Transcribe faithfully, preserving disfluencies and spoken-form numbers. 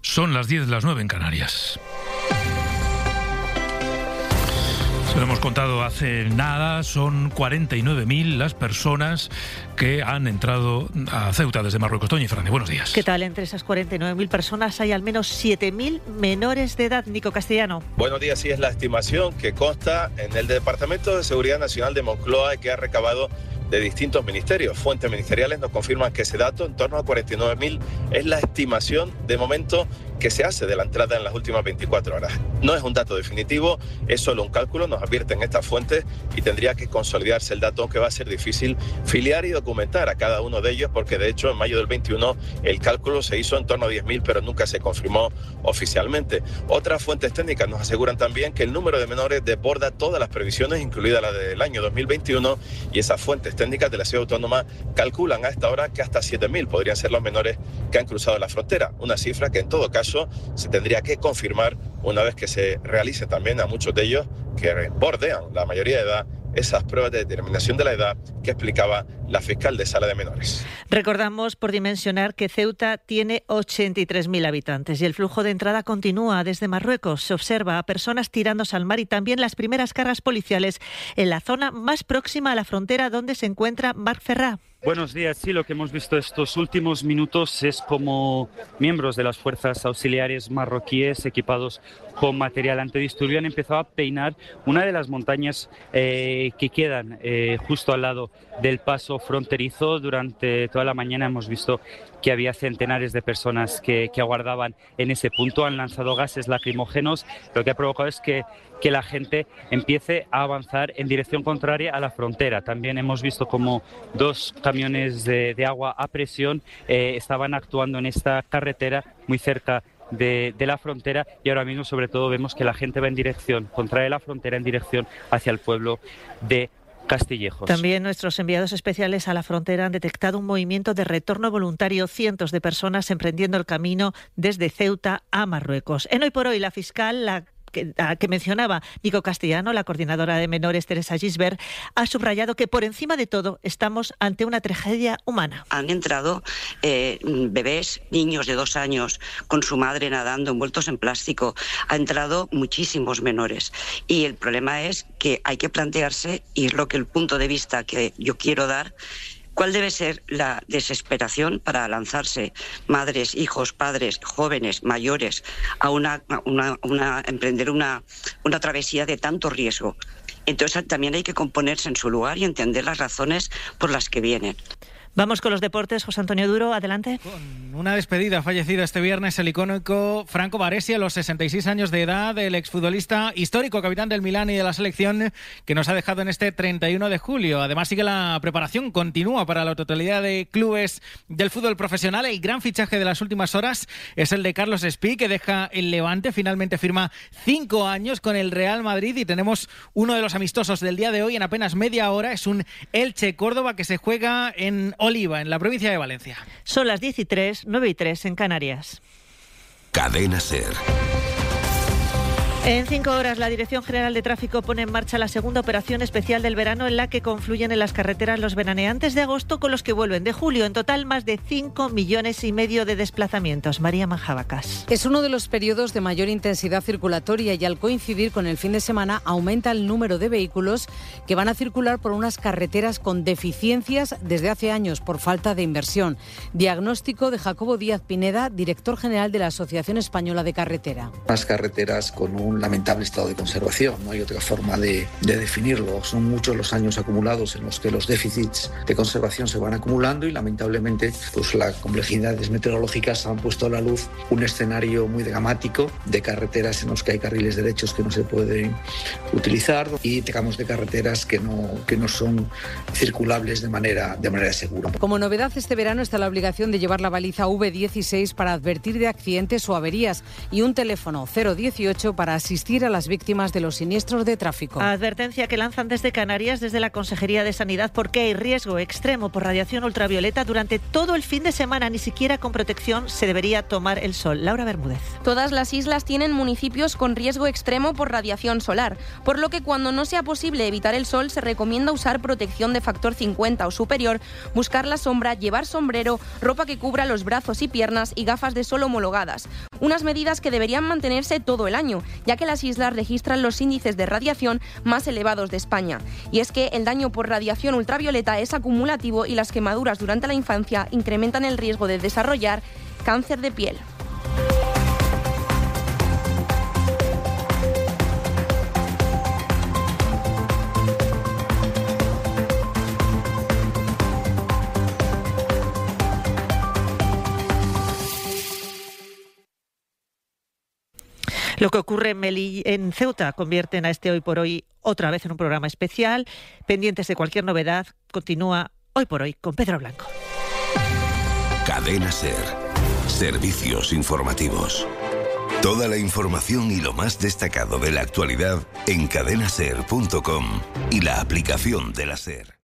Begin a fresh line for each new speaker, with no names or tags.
Son las diez, las nueve en Canarias. Se lo hemos contado hace nada, son cuarenta y nueve mil las personas que han entrado a Ceuta desde Marruecos. Toñi Fernández, buenos días.
¿Qué tal? Entre esas cuarenta y nueve mil personas hay al menos siete mil menores de edad. Nico Castellano.
Buenos días, sí es la estimación que consta en el Departamento de Seguridad Nacional de Moncloa, que ha recabado de distintos ministerios. Fuentes ministeriales nos confirman que ese dato, en torno a cuarenta y nueve mil, es la estimación de momento que se hace de la entrada en las últimas veinticuatro horas. No es un dato definitivo, es solo un cálculo, nos advierten estas fuentes, y tendría que consolidarse el dato, aunque va a ser difícil filiar y documentar a cada uno de ellos, porque de hecho en mayo del veintiuno el cálculo se hizo en torno a diez mil, pero nunca se confirmó oficialmente. Otras fuentes técnicas nos aseguran también que el número de menores desborda todas las previsiones, incluida la del año dos mil veintiuno, y esas fuentes técnicas de la ciudad autónoma calculan a esta hora que hasta siete mil podrían ser los menores que han cruzado la frontera, una cifra que en todo caso se tendría que confirmar una vez que se realice también a muchos de ellos que bordean la mayoría de edad esas pruebas de determinación de la edad que explicaba la fiscal de Sala de Menores.
Recordamos, por dimensionar, que Ceuta tiene ochenta y tres mil habitantes y el flujo de entrada continúa desde Marruecos. Se observa a personas tirándose al mar y también las primeras cargas policiales en la zona más próxima a la frontera donde se encuentra Marc Ferrà.
Buenos días. Sí, lo que hemos visto estos últimos minutos es como miembros de las fuerzas auxiliares marroquíes equipados con material antidisturbio han empezado a peinar una de las montañas eh, que quedan eh, justo al lado del paso fronterizo. Durante toda la mañana hemos visto que había centenares de personas que, que aguardaban en ese punto. Han lanzado gases lacrimógenos. Lo que ha provocado es que, que la gente empiece a avanzar en dirección contraria a la frontera. También hemos visto como dos camiones de, de agua a presión eh, estaban actuando en esta carretera muy cerca De, de la frontera, y ahora mismo sobre todo vemos que la gente va en dirección, contraria la frontera, en dirección hacia el pueblo de Castillejos.
También nuestros enviados especiales a la frontera han detectado un movimiento de retorno voluntario, cientos de personas emprendiendo el camino desde Ceuta a Marruecos. En Hoy por Hoy, la fiscal, la Que, que mencionaba Nico Castellano, la coordinadora de menores Teresa Gisbert, ha subrayado que por encima de todo estamos ante una tragedia humana.
Han entrado eh, bebés, niños de dos años con su madre nadando envueltos en plástico. Ha entrado muchísimos menores y el problema es que hay que plantearse, y es lo que el punto de vista que yo quiero dar, ¿cuál debe ser la desesperación para lanzarse madres, hijos, padres, jóvenes, mayores a una, una, una emprender una, una travesía de tanto riesgo? Entonces también hay que componerse en su lugar y entender las razones por las que vienen.
Vamos con los deportes. José Antonio Duro, adelante.
Con una despedida, fallecido este viernes el icónico Franco Baresi a los sesenta y seis años de edad, el exfutbolista histórico, capitán del Milán y de la selección, que nos ha dejado en este treinta y uno de julio. Además sigue la preparación, continúa para la totalidad de clubes del fútbol profesional. El gran fichaje de las últimas horas es el de Carlos Espí, que deja el Levante, finalmente firma cinco años con el Real Madrid, y tenemos uno de los amistosos del día de hoy en apenas media hora. Es un Elche-Córdoba que se juega en Oliva, en la provincia de Valencia.
Son las diez y tres, nueve y tres en Canarias.
Cadena SER.
En cinco horas, la Dirección General de Tráfico pone en marcha la segunda operación especial del verano, en la que confluyen en las carreteras los veraneantes de agosto con los que vuelven de julio. En total, más de cinco millones y medio de desplazamientos. María Manjabacas.
Es uno de los periodos de mayor intensidad circulatoria y, al coincidir con el fin de semana, aumenta el número de vehículos que van a circular por unas carreteras con deficiencias desde hace años por falta de inversión. Diagnóstico de Jacobo Díaz Pineda, director general de la Asociación Española de Carretera.
Las carreteras con un lamentable estado de conservación, no hay otra forma de, de definirlo. Son muchos los años acumulados en los que los déficits de conservación se van acumulando, y lamentablemente pues las complejidades meteorológicas han puesto a la luz un escenario muy dramático de carreteras en los que hay carriles derechos que no se pueden utilizar y tramos de carreteras que no, que no son circulables de manera, de manera segura.
Como novedad, este verano está la obligación de llevar la baliza V dieciséis para advertir de accidentes o averías, y un teléfono cero dieciocho para asistir a las víctimas de los siniestros de tráfico.
Advertencia que lanzan desde Canarias, desde la Consejería de Sanidad, porque hay riesgo extremo por radiación ultravioleta durante todo el fin de semana. Ni siquiera con protección se debería tomar el sol. Laura Bermúdez.
Todas las islas tienen municipios con riesgo extremo por radiación solar, por lo que cuando no sea posible evitar el sol se recomienda usar protección de factor cincuenta o superior, buscar la sombra, llevar sombrero, ropa que cubra los brazos y piernas y gafas de sol homologadas. Unas medidas que deberían mantenerse todo el año, ya que las islas registran los índices de radiación más elevados de España. Y es que el daño por radiación ultravioleta es acumulativo y las quemaduras durante la infancia incrementan el riesgo de desarrollar cáncer de piel.
Lo que ocurre en, Melilla, en Ceuta convierten a este Hoy por Hoy otra vez en un programa especial. Pendientes de cualquier novedad, continúa Hoy por Hoy con Pedro Blanco.
Cadena SER. Servicios informativos. Toda la información y lo más destacado de la actualidad en cadena ser punto com y la aplicación de la SER.